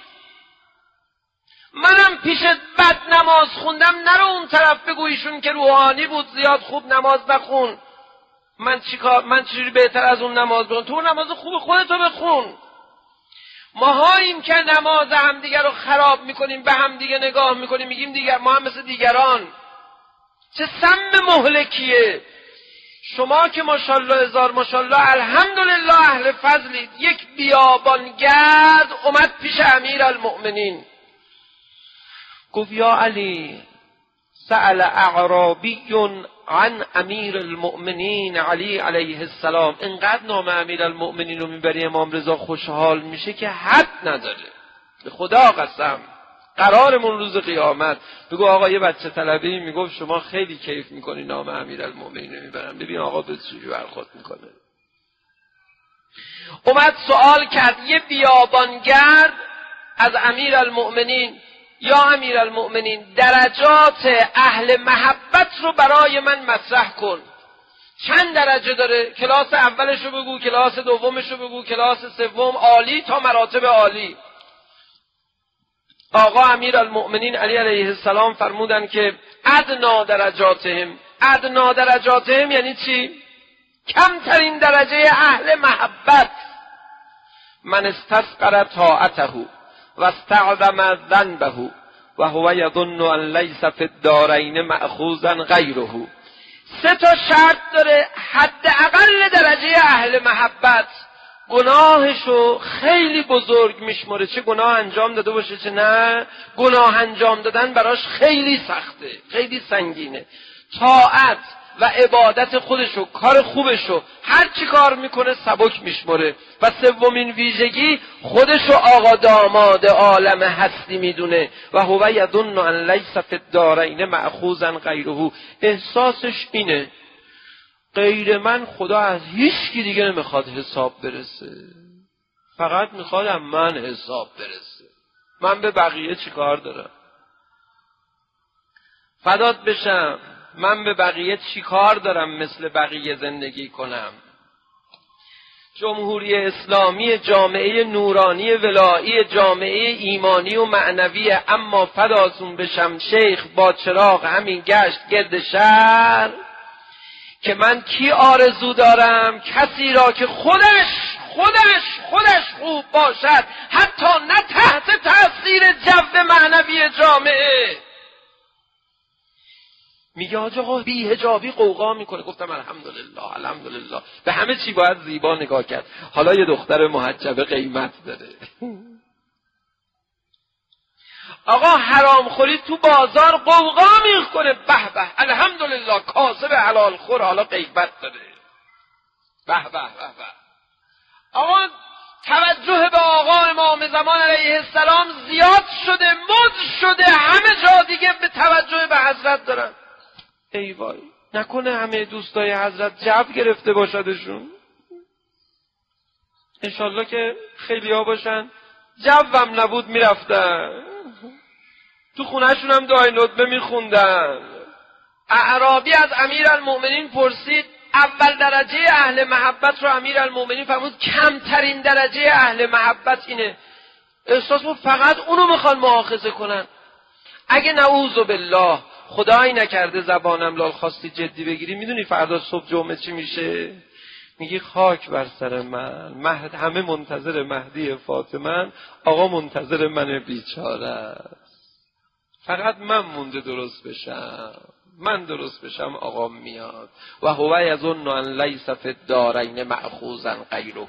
منم پیشت بد نماز خوندم نرو اون طرف بگویشون که روحانی بود زیاد خوب نماز بخون. من چجوری بهتر از اون نماز بخون؟ تو نماز خوب خودتو بخون. ماهاییم که نماز همدیگر رو خراب میکنیم، به همدیگه نگاه میکنیم میگیم ما هم مثل دیگران. چه سم مهلکیه. شما که ماشاءالله هزار ماشاءالله الحمدلله اهل فضلید. یک بیابانگرد اومد پیش امیرالمؤمنین گفت یا علی سأل اعرابی عن امیر المؤمنین علی علیه السلام. انقدر نام امیرالمؤمنین رو میبری امام رضا خوشحال میشه که حد نداره. به خدا قسم قرارمون روز قیامت بگو آقا یه بچه طلبه‌ای میگفت شما خیلی کیف میکنی نام امیرالمؤمنین رو میبرم، ببین آقا به چجوری برخورد میکنه. اومد سوال کرد یه بیابانگرد از امیرالمؤمنین یا امیرالمؤمنین درجات اهل محبت رو برای من مطرح کن. چند درجه داره؟ کلاس اولش رو بگو، کلاس دومش رو بگو، کلاس سوم، عالی تا مراتب عالی. آقا امیرالمؤمنین علی علیه السلام فرمودن که ادنا درجاتهم یعنی چی؟ کمترین درجه اهل محبت. من استسقر طاعته و استعظم ذنبه و هو یظن ان لیس فی الدارین مأخوذا غیره. 3 شرط داره حداقل درجه اهل محبت. گناهشو خیلی بزرگ میشمره، چه گناه انجام داده باشه چه نه. گناه انجام دادن براش خیلی سخته، خیلی سنگینه. طاعت و عبادت خودشو، کار خوبشو، هر چی کار میکنه سبک میشمره. و سومین ویژگی خودشو آقا داماد عالم هستی میدونه. و هو یظن ان لیس فی الدارین مأخوذا غیره. احساسش اینه غیر من خدا از هیچ کی دیگه نمیخواد حساب برسه، فقط میخواد از من حساب برسه. من به بقیه چی کار دارم؟ فدات بشم، من به بقیه چی کار دارم مثل بقیه زندگی کنم؟ جمهوری اسلامی جامعه نورانی ولایی، جامعه ایمانی و معنوی، اما فداتون بشم شیخ با چراغ همین گشت گرد شهر که من کی آرزو دارم؟ کسی را که خودش خوب باشد، حتی نه تحت تأثیر جو معنوی جامعه. میگه آقا بی حجابی قوقا میکنه. گفتم الحمدلله، به همه چی باید زیبا نگاه کرد. حالا یه دختر محجبه قیمت داره. آقا حرامخوری تو بازار قوقا میکنه، به به الحمدلله کاسب حلال خور حالا قیمت داره، به به به به. آقا توجه به آقا امام زمان علیه السلام زیاد شده، مد شده، همه جا دیگه به توجه به حضرت دارن. ای وای، نکنه همه دوستای حضرت جو گرفته باشدشون؟ انشالله که خیلی ها باشن جوم نبود میرفتن تو خونهشون هم دعای ندبه میخوندن. اعرابی از امیرالمؤمنین پرسید، اول درجه اهل محبت رو امیرالمؤمنین فرمود کمترین درجه اهل محبت اینه. احساس بود فقط اونو میخوان مؤاخذه کنن. اگه نعوذ بالله خدایی نکرده زبانم لال خواستی جدی بگیری، میدونی فردا صبح جمعه چی میشه؟ میگی خاک بر سر من، همه منتظر مهدی فاطمه، آقا منتظر من بیچاره است، فقط من مونده درست بشم، من درست بشم آقا میاد. و هو یظن ان لیس فی الدارین مأخوذا غیره.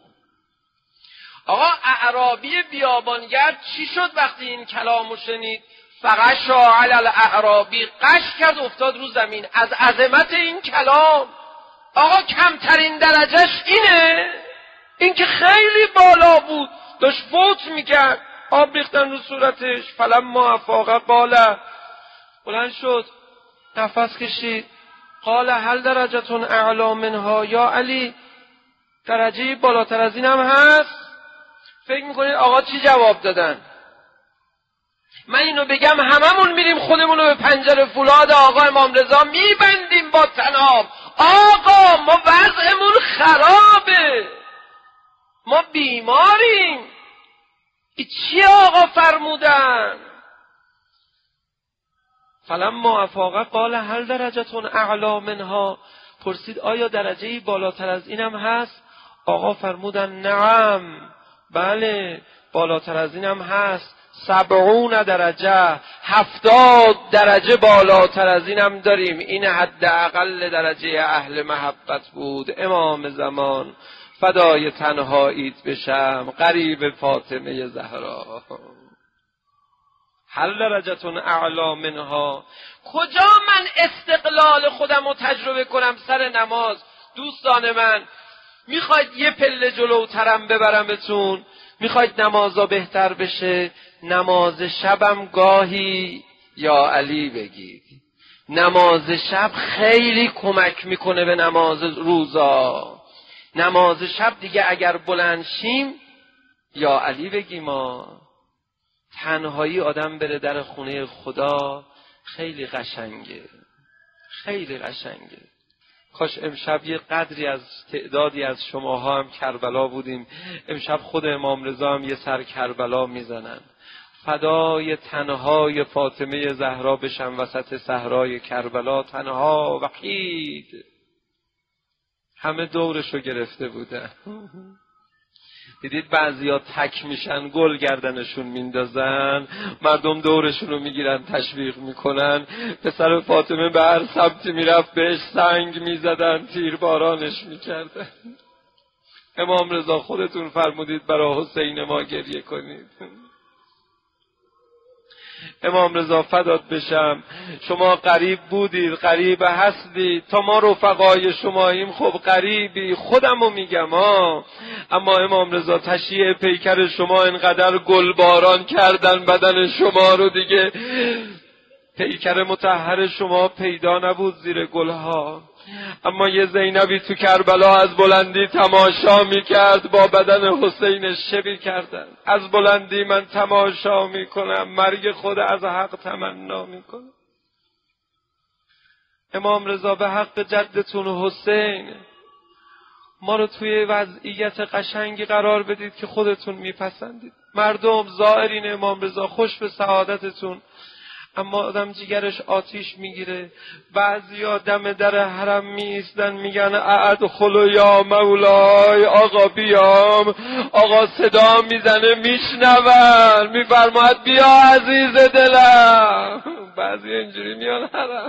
آقا اعرابی بیابانگرد چی شد وقتی این کلامو شنید؟ فغشا علی الاعرابی، قش کرد افتاد رو زمین از عظمت این کلام. آقا کمترین درجهش اینه؟ این که خیلی بالا بود، داشت فوت میکرد، آب ریختن رو صورتش. فلما افاق قال، بلند شد نفس کشید، قال هل درجتون اعلی منها یا علی، درجه بالاتر از این هم هست؟ فکر میکنید آقا چی جواب دادن؟ من اینو بگم هممون میریم خودمونو به پنجره فولاد آقا امام رضا میبندیم با طناب. آقا ما وضعمون خرابه، ما بیماریم. چی آقا فرمودن؟ فلما افاق قال هل درجتون اعلی منها، پرسید آیا درجه‌ای بالاتر از اینم هست؟ آقا فرمودن نعم، بله بالاتر از اینم هست، 70 درجه، 70 درجه بالاتر از اینم داریم. این حداقل درجه اهل محبت بود. امام زمان فدای تنهاییت بشم، قریب فاطمه زهرا. هل درجتون اعلی منها، کجا من استقلال خودم رو تجربه کنم سر نماز؟ دوستان من، میخواید یه پله جلوترم ببرمتون؟ میخواید نمازا بهتر بشه؟ نماز شبم گاهی یا علی بگید. نماز شب خیلی کمک میکنه به نماز روزا. نماز شب دیگه اگر بلند شیم یا علی بگیم. تنهایی آدم بره در خونه خدا خیلی قشنگه، خیلی قشنگه. کاش امشب یه قدری از تعدادی از شماها هم کربلا بودیم. امشب خود امام رضا هم یه سر کربلا میزنن. فدای تنهای فاطمه زهرا بشم وسط صحرای کربلا، تنها وحید. همه دورشو گرفته بودن. دیدید بعضیا تک میشن گل گردنشون میندازن، مردم دورشون رو میگیرن تشویق میکنن. پسر فاطمه به هر سمتی میرفت بهش سنگ میزدن، تیربارانش میکردن. امام رضا خودتون فرمودید برای حسین ما گریه کنید. امام رضا فدات بشم، شما غریب بودید، غریب هستید، تا ما رفقای شماییم خب غریبی، خودمو میگم اما امام رضا تشییع پیکر شما اینقدر گلباران کردن بدن شما رو دیگه پیکر مطهر شما پیدا نبود زیر گلها. اما یه زینبی تو کربلا از بلندی تماشا میکرد، با بدن حسین شبی کردن. از بلندی من تماشا میکنم، مرگ خود از حق تمنا میکنم. امام رضا به حق جدتون حسین ما رو توی وضعیت قشنگی قرار بدید که خودتون میپسندید. مردم زائرین امام رضا خوش به سعادتتون، اما آدم جیگرش آتیش میگیره. بعضیا دم در حرم میایستن میگن ادخلوا یا مولای، آقا بیام. آقا صدا میزنه میشنون، میفرماید بیا عزیز دلم. بعضی اینجوری میان حرم،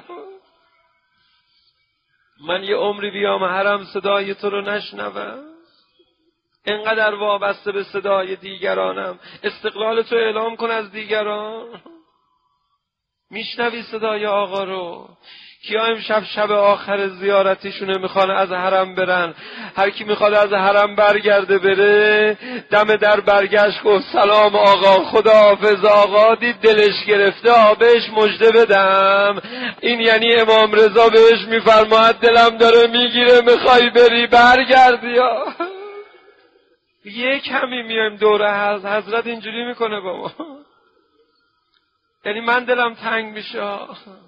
من یه عمری بیام حرم صدای تو رو نشنوم. اینقدر وابسته به صدای دیگرانم، استقلال تو اعلام کن از دیگران. میشنوی صدای آقا رو؟ کیا امشب شب آخر زیارتیشونه میخوان از حرم برن؟ هر کی میخواد از حرم برگرده بره، دم در برگشت گفت سلام آقا، خداحافظ آقا. دید دلش گرفته، بهش مژده بدم. این یعنی امام رضا بهش میفرماید دلم داره میگیره، میخوای بری برگردی یا یه کمی میایم دوره حضرت اینجوری میکنه با ما. یعنی من دلم تنگ میشه.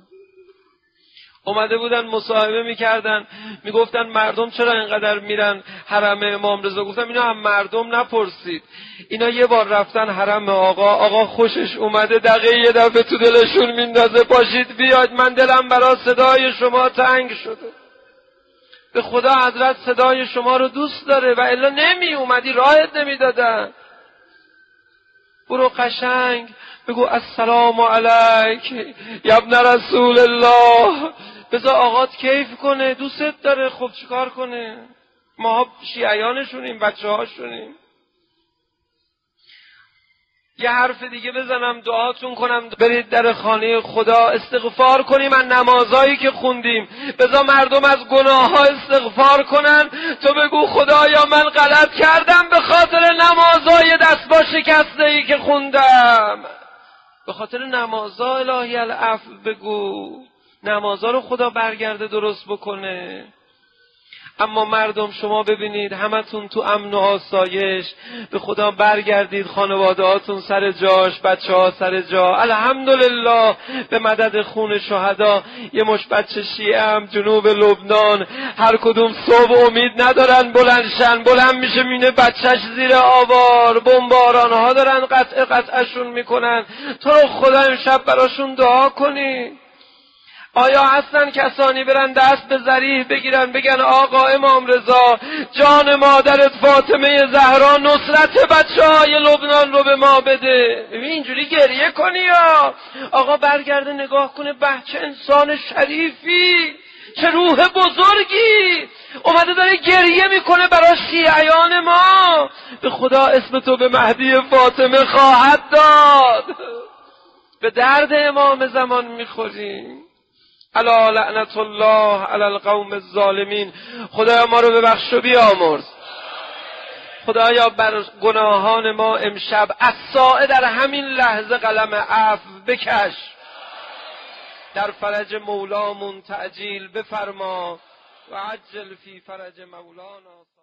اومده بودن مصاحبه میکردن، میگفتن مردم چرا اینقدر میرن حرم امام رضا؟ گفتم اینا هم مردم نپرسید، اینا یه بار رفتن حرم آقا خوشش اومده، دقیقه یه دفعه تو دلشون میندازه پاشید بیاید. من دلم برای صدای شما تنگ شده. به خدا حضرت صدای شما رو دوست داره و الا نمی اومدی، راهت نمیدادن. برو قشنگ بگو السلام علیک یا ابن رسول الله، بذار آقات کیف کنه، دوستت داره. خب چیکار کنه؟ ما شیعیانشونیم، بچه هاشونیم. یه حرف دیگه بزنم دعاتون کنم، برید در خانه خدا استغفار کنیم از نمازایی که خوندیم. بذار مردم از گناه ها استغفار کنن، تو بگو خدایا من غلط کردم به خاطر نمازای دستبا شکسته ای که خوندم، به خاطر نمازا الهی العفو بگو، نمازا رو خدا برگرده درست بکنه. اما مردم شما ببینید همتون تو امن و آسایش، به خدا برگردید، خانواده هاتون سر جاش، بچه ها سر جا، الحمدلله به مدد خون شهدا. یه مش بچه شیعه هم جنوب لبنان، هر کدوم صبح امید ندارن بلندشن، بلند میشه مینه بچهش زیر آوار، بمباران ها دارن قطعشون میکنن. تو رو خدا امشب براشون دعا کنی. آیا هستن کسانی برن دست به ذریح بگیرن بگن آقا امام رضا جان مادرت فاطمه زهرا نصرت بچه‌های لبنان رو به ما بده؟ اینجوری گریه کنی یا آقا برگرده نگاه کنه، به چه انسان شریفی، چه روح بزرگی اومده داره گریه میکنه برای شیعیان ما. به خدا اسم تو به مهدی فاطمه خواهد داد. به درد امام زمان میخوریم. الا لعنت الله علی القوم الظالمین. خدایا ما رو ببخش و بیامرز. خدایا بر گناهان ما امشب الساعه در همین لحظه قلم عفو بکش، در فرج مولامون تعجیل بفرما و عجل فی فرج مولانا.